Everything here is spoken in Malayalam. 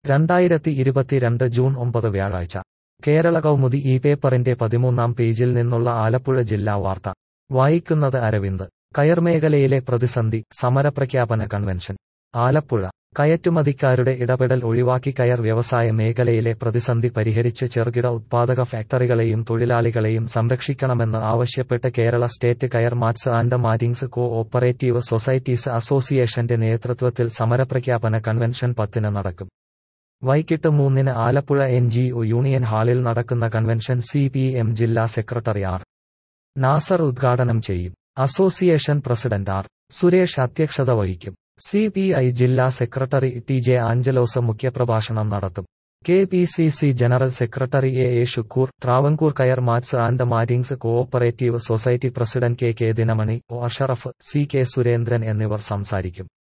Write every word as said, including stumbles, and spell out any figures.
രണ്ടായിരത്തി ഇരുപത്തിരണ്ട് ജൂൺ ഒമ്പത് വ്യാഴാഴ്ച കേരള കൗമുദി ഈ പേപ്പറിന്റെ പതിമൂന്നാം പേജിൽ നിന്നുള്ള ആലപ്പുഴ ജില്ലാ വാർത്ത വായിക്കുന്നത് അരവിന്ദ്. കയർ മേഖലയിലെ പ്രതിസന്ധി, സമരപ്രഖ്യാപന കൺവെൻഷൻ. ആലപ്പുഴ കയറ്റുമതിക്കാരുടെ ഇടപെടൽ ഒഴിവാക്കി കയർ വ്യവസായ മേഖലയിലെ പ്രതിസന്ധി പരിഹരിച്ച് ചെറുകിട ഉത്പാദക ഫാക്ടറികളെയും തൊഴിലാളികളെയും സംരക്ഷിക്കണമെന്ന് ആവശ്യപ്പെട്ട് Kerala state coir mats and mattings cooperative societies അസോസിയേഷന്റെ നേതൃത്വത്തിൽ സമരപ്രഖ്യാപന കൺവെൻഷൻ പത്തിന് നടക്കും. വൈകിട്ട് മൂന്നിന് Alappuzha N G O union ഹാളിൽ നടക്കുന്ന കൺവെൻഷൻ സി പി എം ജില്ലാ സെക്രട്ടറി ആർ നാസർ ഉദ്ഘാടനം ചെയ്യും. അസോസിയേഷൻ പ്രസിഡന്റ് ആർ സുരേഷ് അധ്യക്ഷത വഹിക്കും. സി പി ഐ ജില്ലാ സെക്രട്ടറി ടി ജെ ആഞ്ചലോസ് മുഖ്യപ്രഭാഷണം നടത്തും. K P C C general secretary A A Shukoor, Travancore coir mats and mattings cooperative society president K K Dinamani, O Ashraf, C K Surendran എന്നിവർ സംസാരിക്കും.